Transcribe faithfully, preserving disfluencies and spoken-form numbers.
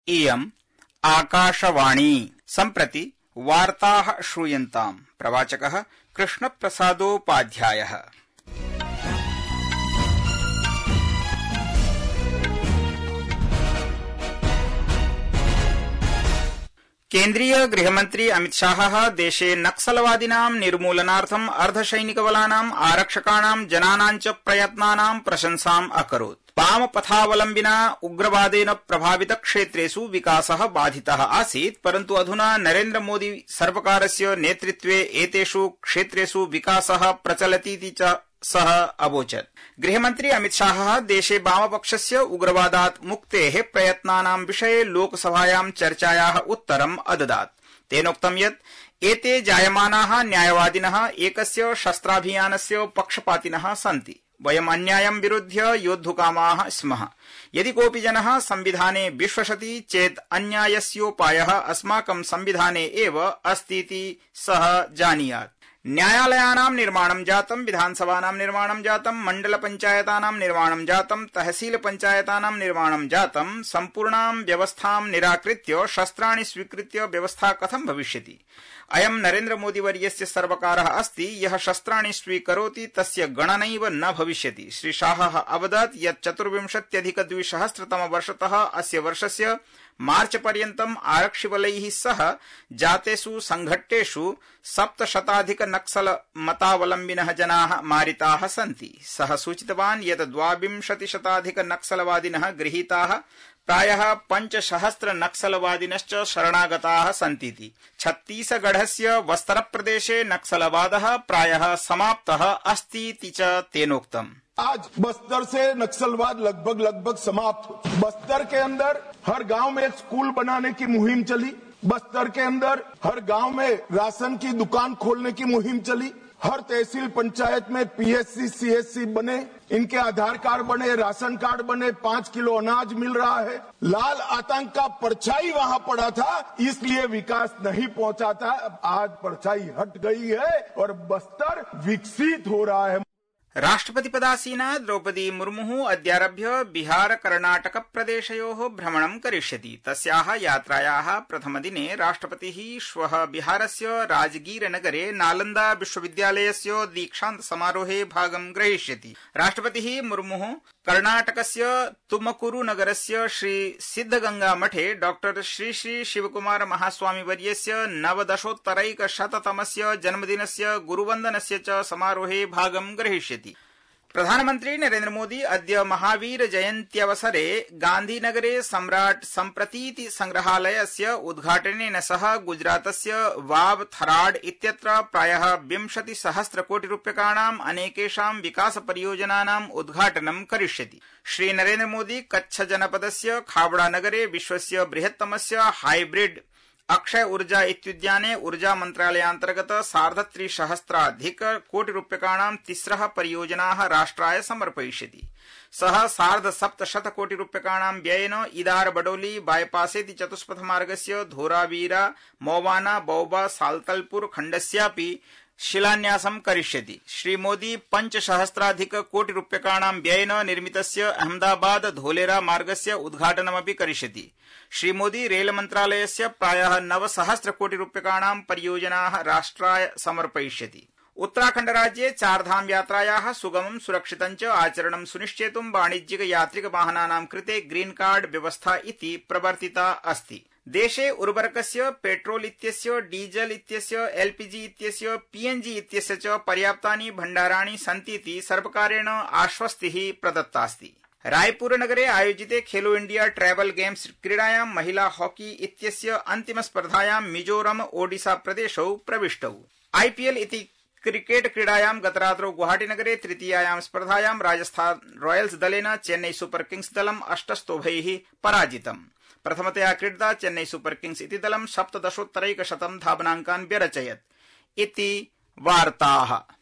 इयम् आकाशवाणी। सम्प्रति वार्ताः श्रूयन्ताम्। प्रवाचकः कृष्णप्रसादोपाध्यायः। केन्द्रीय गृहमन्त्री अमितशाहः देशे नक्सलवादिनां निर्मूलनार्थं अर्धसैनिकबलानाम् आरक्षकाणां जनानां च प्रयत्नानां प्रशंसाम् अकरोत्। वामपथावलम्बिना उग्रवादेन प्रभावितक्षेत्रेषु विकासः बाधितः आसीत्, परन्तु अधुना नरेन्द्रमोदी सर्वकारस्य नेतृत्वे एतेषु क्षेत्रेषु विकासः प्रचलतीति च सः अवोचत्। गृहमन्त्री अमितशाहः देशे वामपक्षस्य उग्रवादात् मुक्तेः प्रयत्नानां विषये लोकसभायां चर्चायाः उत्तरम् अददात्। तेनोक्तं यत् एते जायमानाः न्यायवादिनः एकस्य शस्त्राभियानस्य पक्षपातिनः सन्ति। वयम् अन्यायं विरुध्य योद्धुकामाः स्मः। यदि कोऽपि जनः संविधाने विश्वसति चेत् अन्यायस्योपायः अस्माकं संविधाने एव अस्तीति सः जानीयात्। न्यायालयानां निर्माणं जातं, विधानसभानां निर्माणं जातं, मण्डलपञ्चायतानां निर्माणं जातं, तहसीलपञ्चायतानां निर्माणं जातं। सम्पूर्णां व्यवस्थां निराकृत्य शस्त्राणि स्वीकृत्य व्यवस्था कथं भविष्यति? अयं नरेन्द्रमोदीवर्यस्य सर्वकारः अस्ति यः शस्त्राणि स्वीकरोति तस्य गणनैव न भविष्यति। श्री शाहः अवदत् यत् चतुर्विंशत्यधिकद्विसहस्रतमवर्षतः अस्य वर्षस्य मार्च पर्यन्तम् आरक्षिबलैः सह जातेषु संघट्टेषु सप्तशताधिक नक्सल मतावलम्बिनः जनाः मारिताः सन्ति। सः सूचितवान् यत् द्वाविंशतिशताधिक नक्सलवादिनः गृहीताः, प्रायः पञ्चसहस्र नक्सलवादिनश्च शरणागताः सन्तीति। छत्तीसगढ़स्य बस्तरप्रदेशे नक्सलवादः प्रायः समाप्तः अस्तीति च तेनोक्तम्। आज बस्तर से नक्सलवाद लगभग लगभग समाप्त हो। बस्तर के अंदर हर गांव में एक स्कूल बनाने की मुहिम चली। बस्तर के अंदर हर गांव में राशन की दुकान खोलने की मुहिम चली। हर तहसील पंचायत में पीएचसी सीएचसी बने, इनके आधार कार्ड बने, राशन कार्ड बने, पांच किलो अनाज मिल रहा है। लाल आतंक का परछाई वहां पड़ा था, इसलिए विकास नहीं पहुंचा था। अब आज परछाई हट गई है और बस्तर विकसित हो रहा है। राष्ट्रपतिपदासीना द्रौपदी मुर्मुः अद्यारभ्य बिहार कर्णाटक प्रदेशयोः भ्रमणं करिष्यति। तस्याः यात्रायाः प्रथमदिने राष्ट्रपतिः श्वः बिहारस्य राजगीरनगरे नालन्दा विश्वविद्यालयस्य दीक्षान्त समारोहे भागं ग्रहीष्यति। राष्ट्रपतिः मुर्मुः कर्णाटकस्य तुमकुरु नगरस्य श्री सिद्धगंगा मठे डॉक्टर श्री श्री शिवकुमार महास्वामी वर्यस्य नवदशोत्तरैकशततमस्य जन्मदिनस्य गुरुवन्दनस्य च समारोहे भागं ग्रहीष्यति। प्रधानमन्त्री नरेन्द्र मोदी अद्य महावीर जयन्त्यवसरे गांधीनगरे सम्राट सम्प्रतीति संग्रहालयस्य उद्घाटनेन सह गुजरातस्य वाव थराड इत्यत्र प्रायः विंशतिसहस्र कोटि रूप्यकाणाम् अनेकेषां विकास परियोजनानाम् उद्घाटनं करिष्यति। श्री नरेन्द्र मोदी कच्छ जनपदस्य खाबड़ा नगरे विश्वस्य बृहत्तमस्य हाइब्रिड अक्षय ऊर्जा इत्युद्याने ऊर्जा मन्त्रालयान्तर्गत सार्धत्रिसहस्राधिक कोटि रूप्यकाणां तिस्रः परियोजनाः राष्ट्राय समर्पयिष्यति। सः सार्धसप्तशत कोटि रूप्यकाणां व्ययेन इदार बडोली बायपासेति चतुष्पथमार्गस्य धोरावीरा मौवाना बौबा साल्तलपुर खण्डस्यापि शिलान्यासं करिष्यति। श्रीमोदी पञ्चसहस्राधिक कोटि रूप्यकाणां व्ययेन निर्मितस्य अहमदाबाद धोलेरा मार्गस्य उद्घाटनमपि करिष्यति। श्रीमोदी रेलमन्त्रालयस्य प्रायः नवसहस्र कोटि रूप्यकाणां परियोजनाः राष्ट्राय समर्पयिष्यति। उत्तराखण्डराज्ये चारधाम यात्रायाः सुगमं सुरक्षितं च आचरणं सुनिश्चेतुं वाणिज्यिक यात्रिक वाहनानां कृते ग्रीन कार्ड व्यवस्था इति प्रवर्तिता अस्ति। देशे उर्वरकस्य, पेट्रोल इत्यस्य, डीजल इत्यस्य, एलपीजी इत्यस्य, पीएनजी इत्यस्य च पर्याप्तानि भण्डाराणि सन्तीति सर्वकारेण आश्वस्तिः प्रदत्तास्ति। रायपुरनगरे आयोजिते खेलो इंडिया ट्रैवल गेम्स क्रीडायां महिला हॉकी इत्यस्य अन्तिमस्पर्धायां मिजोरम ओडिशा प्रदेशौ प्रविष्टौ। आईपीएल इति क्रिकेट क्रीडायां गतरात्रौ गुवाहाटीनगरे तृतीयायां स्पर्धायां राजस्थान रॉयल्स दलेन चेन्नई सुपर किंग्स दलम् अष्टस्तोभैः पराजितम्। प्रथमतया क्रीडिता चेन्नई सुपर किंग्स इति दलं सप्तदशोत्तरैकशतं धावनाङ्कान् व्यरचयत्। इति वार्ताः।